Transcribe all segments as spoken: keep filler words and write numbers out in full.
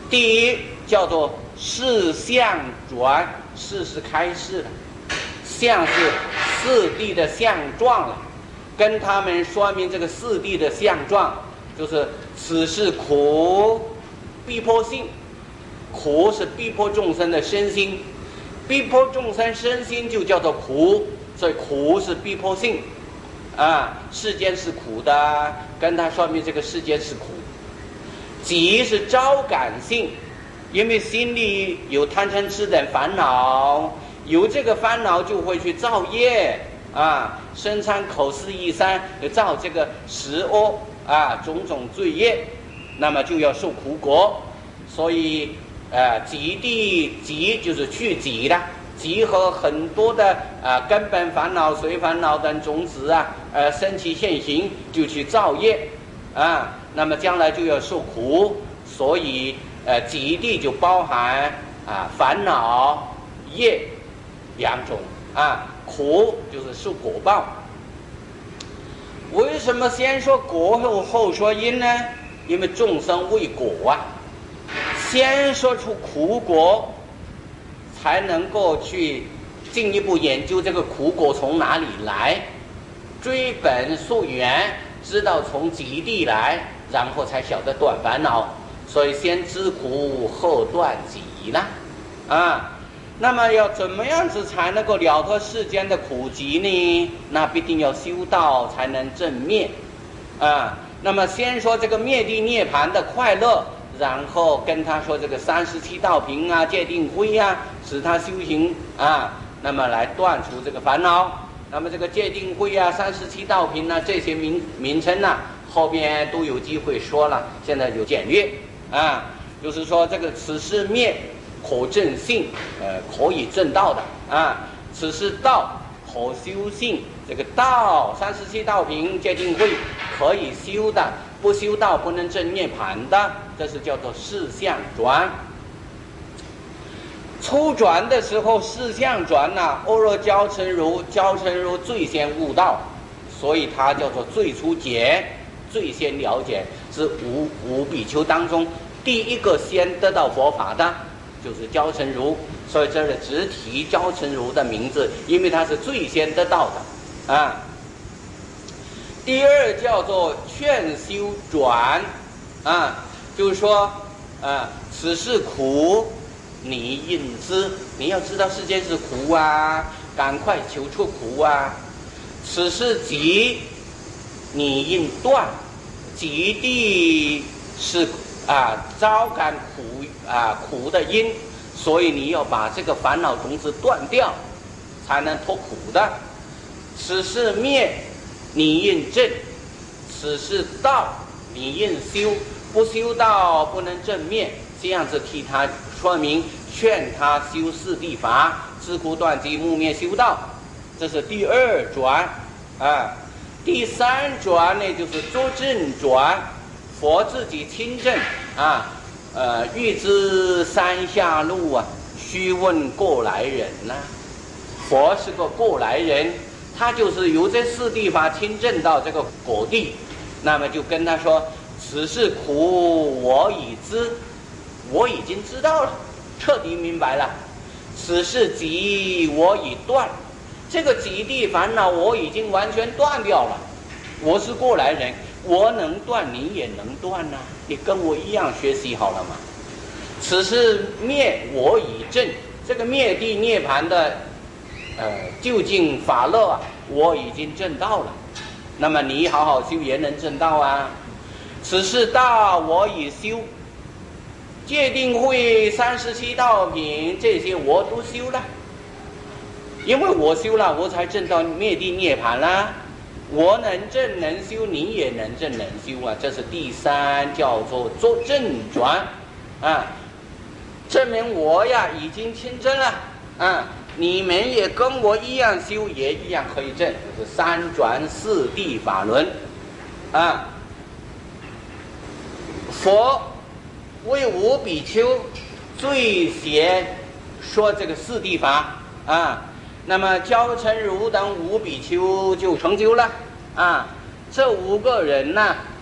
第一叫做四相转，四是开示了，相是四谛的相状了，跟他们说明这个四谛的相状，就是此是苦，逼迫性，苦是逼迫众生的身心，逼迫众生身心就叫做苦，所以苦是逼迫性啊，世间是苦的，跟他说明这个世间是苦。集是招感性，因为心里有贪嗔痴等烦恼，有这个烦恼就会去造业啊，身参口思意三，造这个十恶啊，种种罪业，那么就要受苦果。所以呃，集地集就是去集的，集合很多的啊根本烦恼、随烦恼等种子啊，呃生起现行，就去造业啊，那么将来就要受苦。所以呃，集地就包含啊烦恼、业两种啊，苦就是受果报。为什么先说果后后说因呢？因为众生为果啊，先说出苦果，才能够去进一步研究这个苦果从哪里来，追本溯源，知道从极地来，然后才晓得断烦恼。所以先知苦后断集啦，啊，那么要怎么样子才能够了脱世间的苦集呢？那必定要修道才能正灭，啊，那么先说这个灭地涅盘的快乐，然后跟他说这个三十七道品啊、戒定慧啊，使他修行啊，那么来断除这个烦恼。那么这个戒定慧啊、三十七道品啊这些名名称啊，后边都有机会说了，现在就简略啊，就是说这个此是灭可证性，呃，可以证道的啊；此是道可修性，这个道三十七道品戒定慧可以修的，不修道不能证涅盘的，这是叫做四相转。初转的时候，四相转呐、啊，阿若教成如，教成如最先悟道，所以它叫做最初解，最先了解，是五五比丘当中第一个先得到佛法的，就是教成如，所以这里只提教成如的名字，因为他是最先得到的啊。第二叫做劝修转啊，就是说啊，此是苦，你应知，你要知道世间是苦啊，赶快求出苦啊。此是集，你应断，集地是啊招感苦啊苦的因，所以你要把这个烦恼种子断掉，才能脱苦的。此是灭，你应正；此是道，你应修。不修道不能正灭，这样子替他说明，劝他修四谛法，知苦断集，木灭修道。这是第二转啊。第三转呢，就是作证转，佛自己亲证啊。呃，欲知山下路啊，须问过来人呐、啊。佛是个过来人，他就是由这四谛法亲证到这个果地，那么就跟他说：“此是苦，我已知，我已经知道了，彻底明白了。此是集，我已断，这个集地烦恼我已经完全断掉了。我是过来人，我能断，你也能断呐、啊，你跟我一样学习好了嘛。此是灭，我已证，这个灭地涅盘的呃究竟法乐啊，我已经证到了。那么你好好修也能证到啊。此是道，我已修，戒定慧三十七道品这些我都修了，因为我修了，我才证到灭地涅盘啦。我能证能修，你也能证能修啊。这是第三，叫做作证转啊，证明我呀已经亲证了啊，你们也跟我一样修，也一样可以证，就是三转四谛法轮啊。佛为五比丘最先说这个四谛法啊，那么教成如等五比丘就成就了啊。这五个人呢，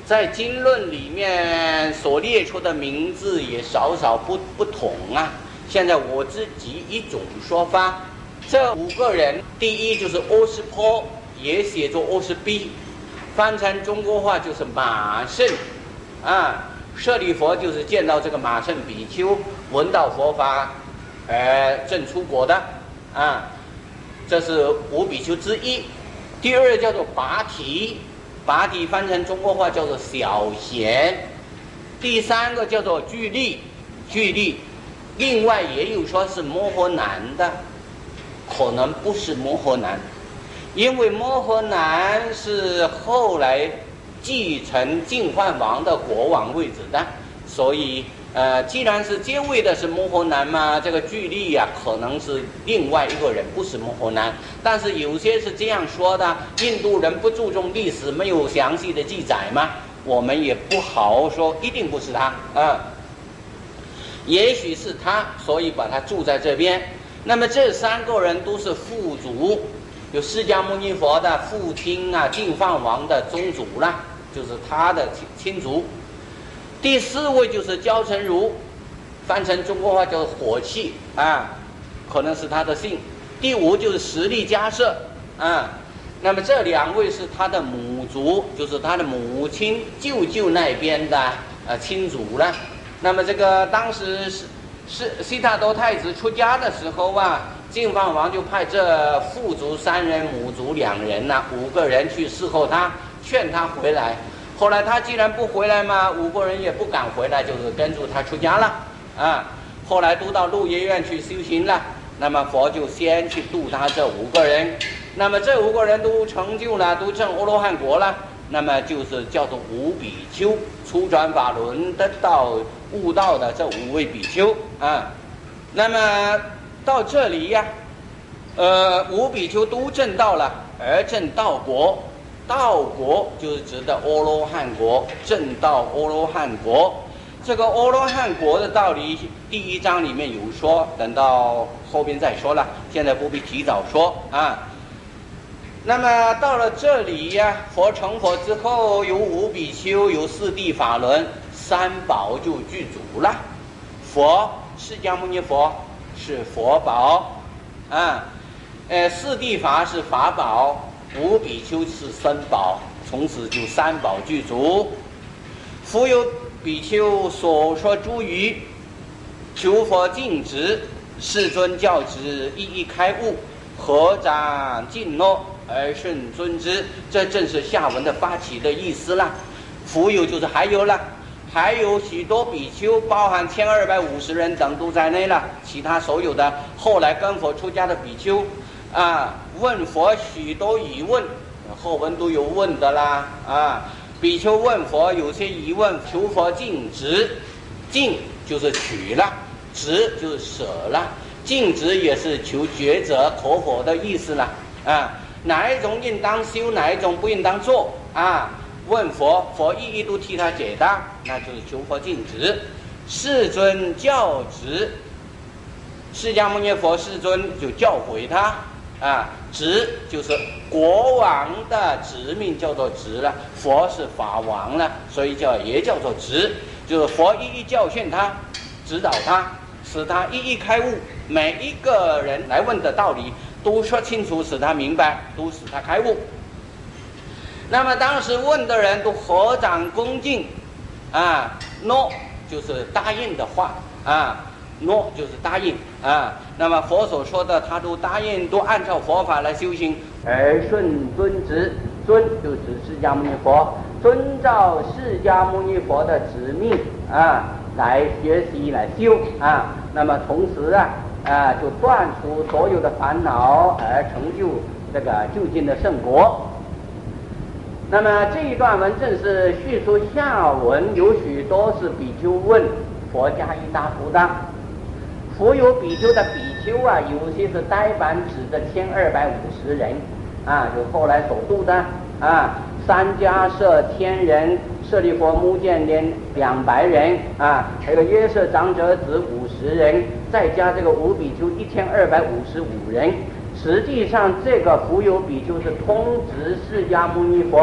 在经论里面所列出的名字也少少不不同啊。现在我自己一种说法，这五个人，第一就是阿斯婆，也写作阿斯比，翻成中国话就是马胜啊。舍利佛就是见到这个马胜比丘，闻到佛法，呃，正出国的啊，这是五比丘之一。第二叫做拔提，拔提翻成中国话叫做小贤。第三个叫做具利，具利，另外也有说是摩诃男的，可能不是摩诃男，因为摩诃男是后来继承净饭王的国王位置的，所以呃，既然是接位的是摩诃男嘛，这个具利呀、啊，可能是另外一个人，不是摩诃男。但是有些是这样说的，印度人不注重历史，没有详细的记载嘛，我们也不好说一定不是他啊，也许是他，所以把他住在这边。那么这三个人都是父祖，有释迦牟尼佛的父亲啊，净饭王的宗族啦，就是他的亲亲族。第四位就是焦成儒，翻成中国话叫火气啊，可能是他的姓。第五就是实力迦摄啊，那么这两位是他的母族，就是他的母亲舅舅那边的呃亲族了。那么这个当时是是悉达多太子出家的时候啊，净饭王就派这父族三人、母族两人呐、啊，五个人去侍候他，劝他回来。后来他既然不回来嘛，五个人也不敢回来，就是跟着他出家了啊。后来都到鹿野苑去修行了，那么佛就先去度他这五个人，那么这五个人都成就了，都证阿罗汉果了，那么就是叫做五比丘，初转法轮得到悟道的这五位比丘啊。那么到这里呀、啊，呃，五比丘都证道了，而证道果。道果就是指的阿罗汉果，证道阿罗汉果。这个阿罗汉果的道理，第一章里面有说，等到后边再说了，现在不必提早说啊。那么到了这里呀、啊，佛成佛之后，有五比丘，有四谛法轮，三宝就具足了。佛释迦牟尼佛是佛宝啊，呃，四谛法是法宝。五比丘是僧宝，从此就三宝具足。复有比丘所说诸语，求佛尽止，世尊教之，一一开悟，合掌敬诺而顺尊之。这正是下文的发起的意思啦。复有就是还有了，还有许多比丘，包含千二百五十人等都在内了，其他所有的后来跟佛出家的比丘。啊，问佛许多疑问，后文都有问的啦。啊，比丘问佛有些疑问，求佛尽止，尽就是取了，止就是舍了，尽止也是求抉择可否的意思了。啊，哪一种应当修，哪一种不应当做啊？问佛，佛一一都替他解答，那就是求佛尽止。世尊教旨，释迦牟尼佛世尊就教诲他。啊，职就是国王的职命，叫做职了。佛是法王了，所以叫也叫做职，就是佛一一教训他，指导他，使他一一开悟。每一个人来问的道理，都说清楚，使他明白，都使他开悟。那么当时问的人都合掌恭敬，啊，诺就是答应的话啊。诺就是答应啊，那么佛所说的他都答应，都按照佛法来修行，而顺尊旨，尊就指释迦牟尼佛，遵照释迦牟尼佛的旨命啊来学习来修啊，那么同时啊啊就断除所有的烦恼，而成就这个究竟的圣果。那么这一段文正是叙述下文，有许多是比丘问佛加以答复的。复有比丘的比丘啊，有些是呆板指的千二百五十人啊，就后来所度的啊，三迦摄天人，舍利弗目犍连两百人啊，还有约瑟长者子五十人，再加这个五比丘一千二百五十五人。实际上，这个复有比丘是通知释迦牟尼佛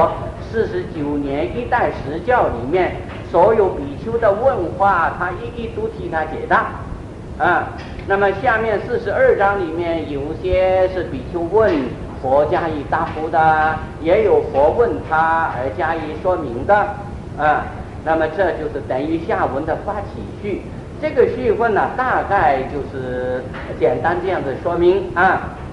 四十九年一代实教里面，所有比丘的问话，他一一都替他解答。啊，那么下面四十二章里面有些是比丘问佛加以答复的，也有佛问他而加以说明的。啊，那么这就是等于下文的发起序。这个序分呢，大概就是简单这样子说明啊。